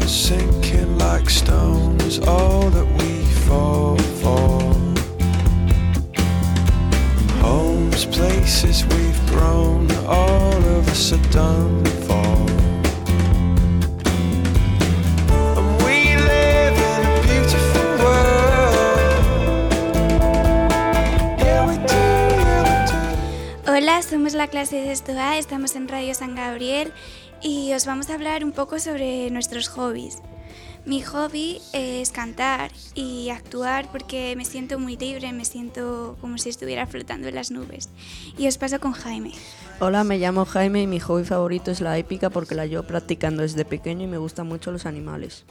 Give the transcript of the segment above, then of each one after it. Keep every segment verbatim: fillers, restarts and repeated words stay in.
sinking like stones, all that we fall for. Homes, places we've grown, all of us are done for. And we live in a beautiful world. Yeah, we do, yeah, we do. Hola, somos la clase de sexto A, estamos en Radio San Gabriel y os vamos a hablar un poco sobre nuestros hobbies. Mi hobby es cantar y actuar porque me siento muy libre, me siento como si estuviera flotando en las nubes. Y os paso con Jaime. Hola, me llamo Jaime y mi hobby favorito es la hípica porque la llevo practicando desde pequeño y me gustan mucho los animales.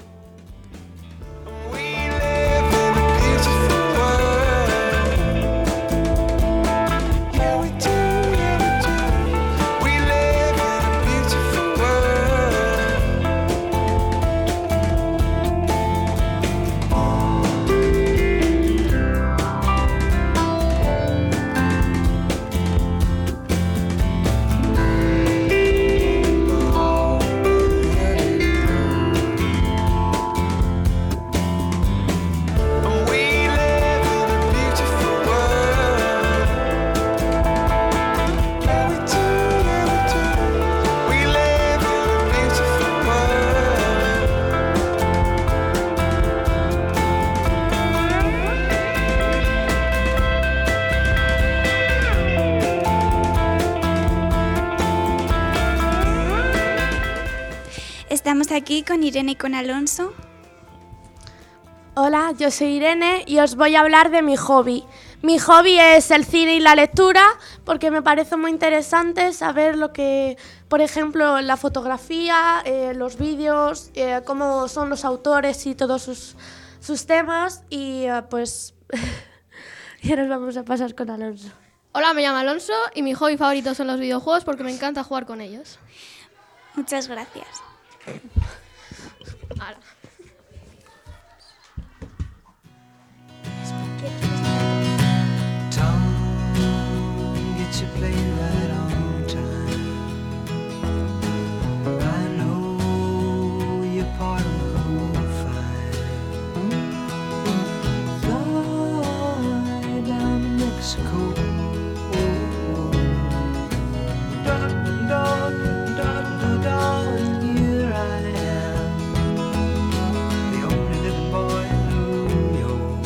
Estamos aquí con Irene y con Alonso. Hola, yo soy Irene y os voy a hablar de mi hobby. Mi hobby es el cine y la lectura porque me parece muy interesante saber lo que, por ejemplo, la fotografía, eh, los vídeos, eh, cómo son los autores y todos sus, sus temas y eh, pues ya nos vamos a pasar con Alonso. Hola, me llamo Alonso y mi hobby favorito son los videojuegos porque me encanta jugar con ellos. Muchas gracias. Ahora. Tom, get your plane right on time. I know you're part of the whole fine. Fly down to Mexico. Oh, da da da da da. Here I am, the only living boy in New York.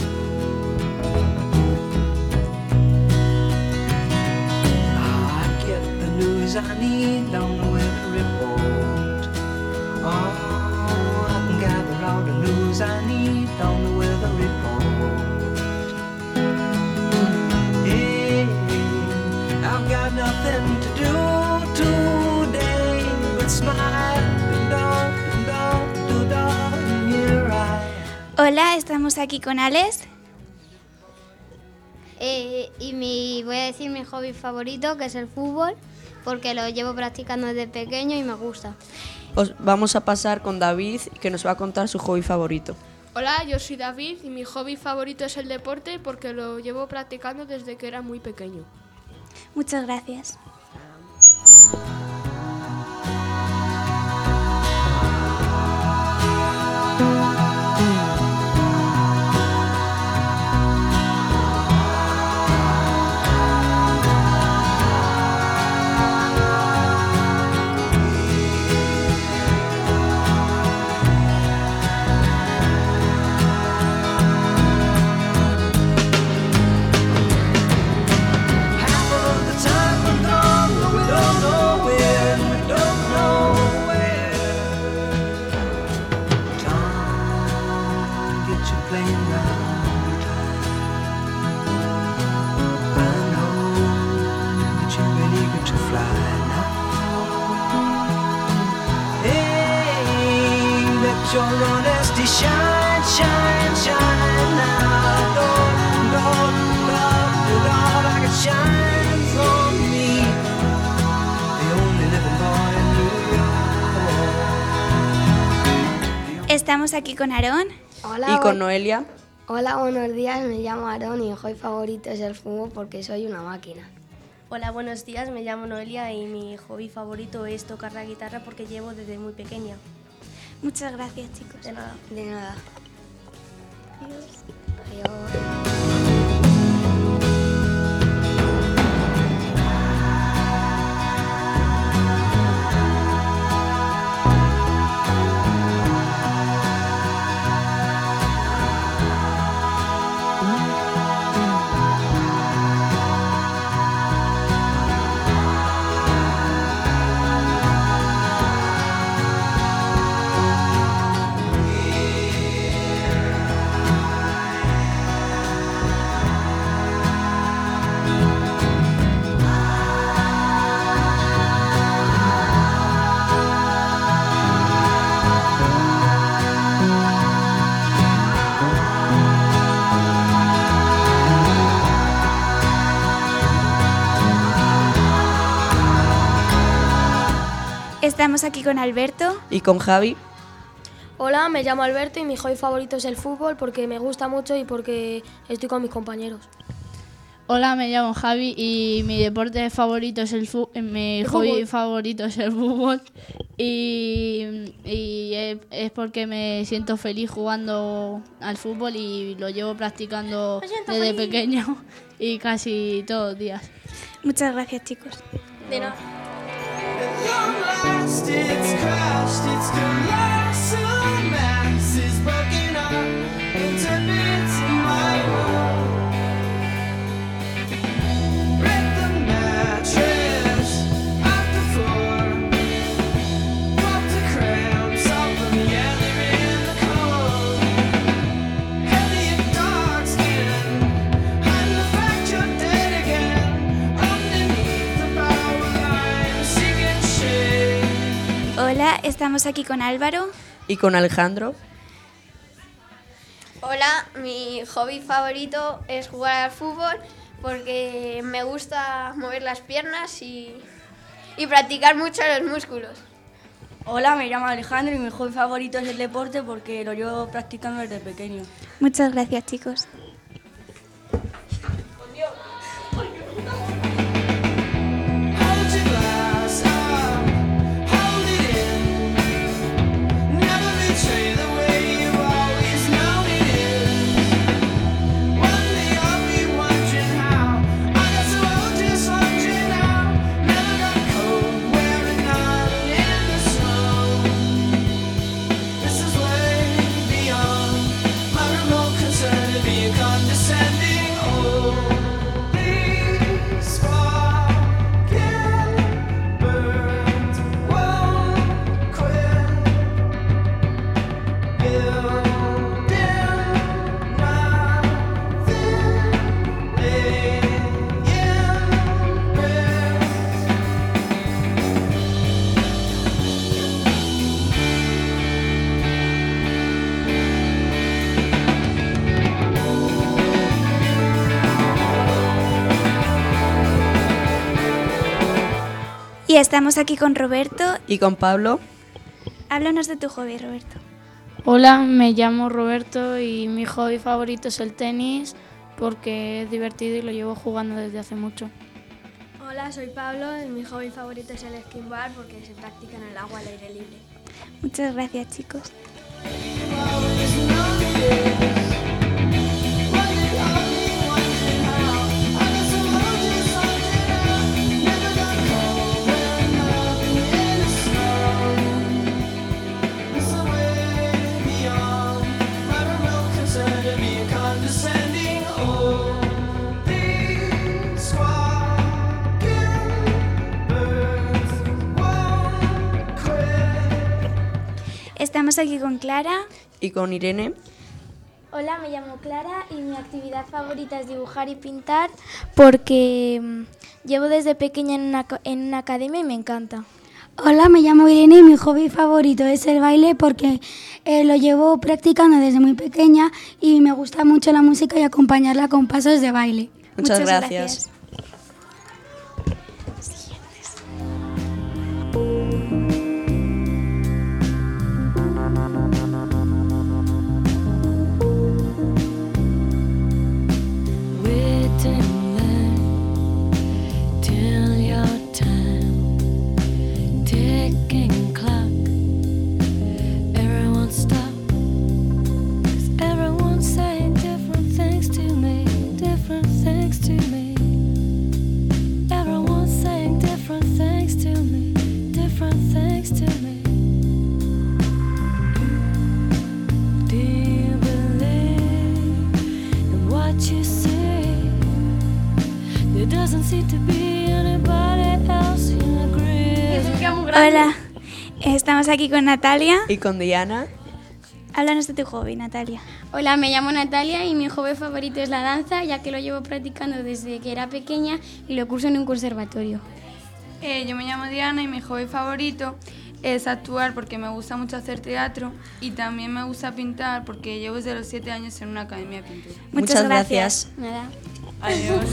I get the news I need on the weather report. Oh, I can gather all the news I need on the weather report. Hey, I've got nothing to do today but smile and don't, don't, do, don't, here I am. Hola, estamos aquí con Alex. Eh, y mi, voy a decir mi hobby favorito, que es el fútbol, porque lo llevo practicando desde pequeño y me gusta. Os vamos a pasar con David, que nos va a contar su hobby favorito. Hola, yo soy David y mi hobby favorito es el deporte porque lo llevo practicando desde que era muy pequeño. Muchas gracias. Half of the time we're gone, but we don't know when, we don't know where. Tom, get your plane right on time. I know that you're ready to fly now. Hey, let your honesty shine, shine, shine now. Don't, don't, don't, don't, like it shines on me. The only living boy in New York. Estamos aquí con Aarón. Hola, Y con bu- Noelia. Hola, buenos días, me llamo Aarón y mi hobby favorito es el fútbol porque soy una máquina. Hola, buenos días, me llamo Noelia y mi hobby favorito es tocar la guitarra porque llevo desde muy pequeña. Muchas gracias, chicos. De nada. De nada. Adiós. Adiós. Estamos aquí con Alberto. Y con Javi. Hola, me llamo Alberto y mi hobby favorito es el fútbol porque me gusta mucho y porque estoy con mis compañeros. Hola, me llamo Javi y mi deporte favorito es el fútbol. Mi El hobby fútbol. favorito es el fútbol y, y es, es porque me siento feliz jugando al fútbol y lo llevo practicando Me siento desde feliz. pequeño y casi todos los días. Muchas gracias, chicos. De nada. At long last, it's crashed, its colossal mass is broken up into bits in my world. Break the mattress off the floor, pop the cramps off of the other in the cold. Elliot dark skin, hide the fact you're dead again. Underneath the power line, seeking shade. Hola, estamos aquí con Álvaro. Y con Alejandro. Hola, mi hobby favorito es jugar al fútbol porque me gusta mover las piernas y, y practicar mucho los músculos. Hola, me llamo Alejandro y mi hobby favorito es el deporte porque lo llevo practicando desde pequeño. Muchas gracias, chicos. Hold your glass up, hold it in. Never betray the way you always known it is. One day I'll be wondering how I got so old just wondering how. Never got cold wearing none in the snow. This is way beyond my remote concern to be condescending. Oh, these sparking birds won't quit building nothing laying bricks. Y estamos aquí con Roberto. Y con Pablo. Háblanos de tu hobby, Roberto. Hola, me llamo Roberto y mi hobby favorito es el tenis porque es divertido y lo llevo jugando desde hace mucho. Hola, soy Pablo y mi hobby favorito es el skimbar porque se practica en el agua al aire libre. Muchas gracias, chicos. Estamos aquí con Clara. Y con Irene. Hola, me llamo Clara y mi actividad favorita es dibujar y pintar porque mm, llevo desde pequeña en una, co- en una academia y me encanta. Hola, me llamo Irene y mi hobby favorito es el baile porque eh, lo llevo practicando desde muy pequeña y me gusta mucho la música y acompañarla con pasos de baile. Muchas, Muchas gracias. gracias. Ticking clock, Hola, estamos aquí con Natalia. Y con Diana. Háblanos de tu hobby, Natalia. Hola, me llamo Natalia y mi hobby favorito es la danza, ya que lo llevo practicando desde que era pequeña y lo curso en un conservatorio. Eh, yo me llamo Diana y mi hobby favorito es actuar porque me gusta mucho hacer teatro y también me gusta pintar porque llevo desde los siete años en una academia de pintura. Muchas, Muchas gracias. gracias. Nada. Adiós.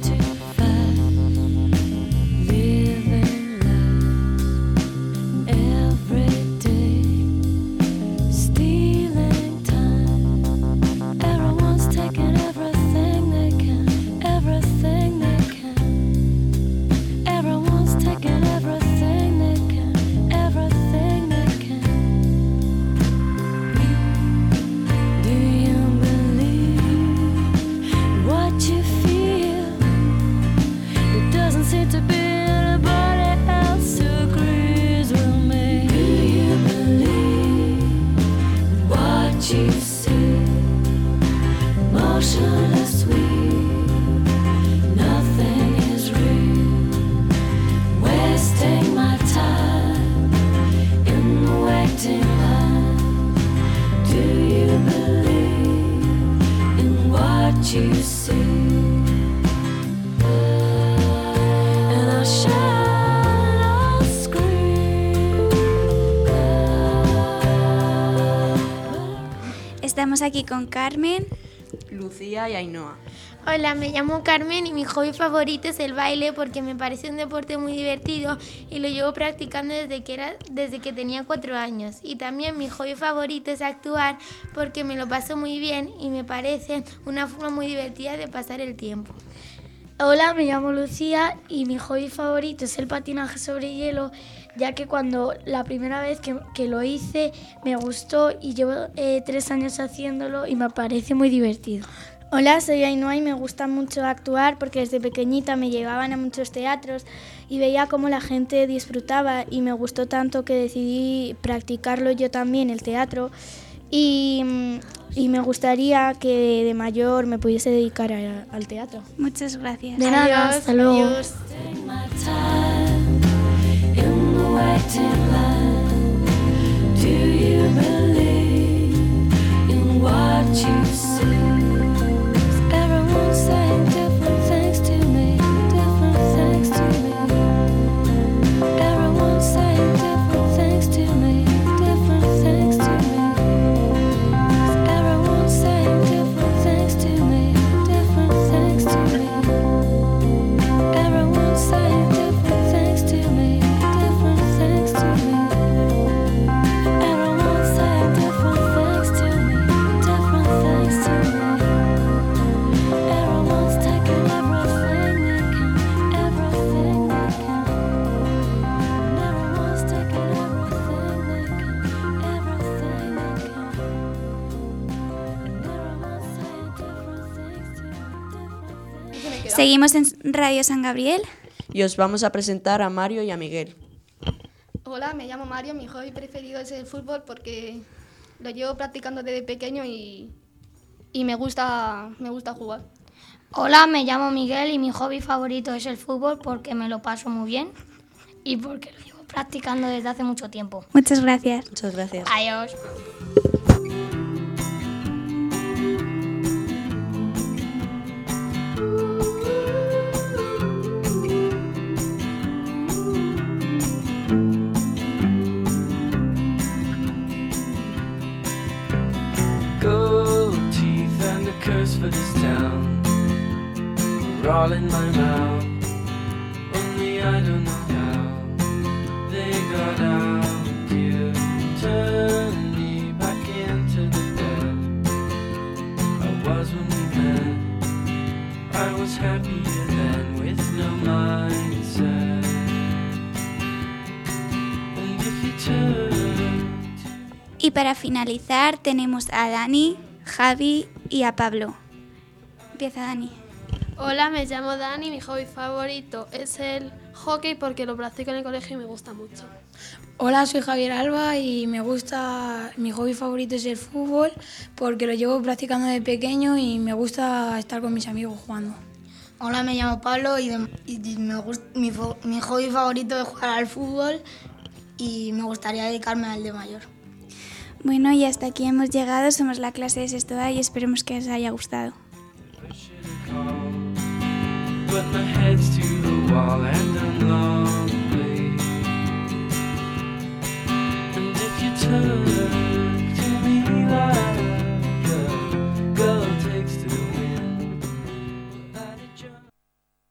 Estamos aquí con Carmen, Lucía y Ainhoa. Hola, me llamo Carmen y mi hobby favorito es el baile porque me parece un deporte muy divertido y lo llevo practicando desde que, era, desde que tenía cuatro años. Y también mi hobby favorito es actuar porque me lo paso muy bien y me parece una forma muy divertida de pasar el tiempo. Hola, me llamo Lucía y mi hobby favorito es el patinaje sobre hielo, ya que cuando la primera vez que, que lo hice me gustó y llevo eh, tres años haciéndolo y me parece muy divertido. Hola, soy Ainhoa y me gusta mucho actuar porque desde pequeñita me llevaban a muchos teatros y veía cómo la gente disfrutaba y me gustó tanto que decidí practicarlo yo también, el teatro, y, y me gustaría que de mayor me pudiese dedicar a, al teatro. Muchas gracias. De nada, hasta luego. Adiós. Seguimos en Radio San Gabriel. Y os vamos a presentar a Mario y a Miguel. Hola, me llamo Mario, mi hobby preferido es el fútbol porque lo llevo practicando desde pequeño y, y me gusta, me gusta jugar. Hola, me llamo Miguel y mi hobby favorito es el fútbol porque me lo paso muy bien y porque lo llevo practicando desde hace mucho tiempo. Muchas gracias. Muchas gracias. Adiós. For this town, we're all in my mouth. Only I don't know how they got out here. Turn me back into the bed I was when we met. I was happier then with no mindset. And if you turn. Y para finalizar tenemos a Dani, Javi y a Pablo. Empieza Dani. Hola, me llamo Dani, mi hobby favorito es el hockey porque lo practico en el colegio y me gusta mucho. Hola, soy Javier Alba y me gusta, mi hobby favorito es el fútbol porque lo llevo practicando de pequeño y me gusta estar con mis amigos jugando. Hola, me llamo Pablo y, de, y me gust, mi, mi hobby favorito es jugar al fútbol y me gustaría dedicarme al de mayor. Bueno, y hasta aquí hemos llegado. Somos la clase de sexto A y esperemos que os haya gustado. But my head's to the wall and I'm lost.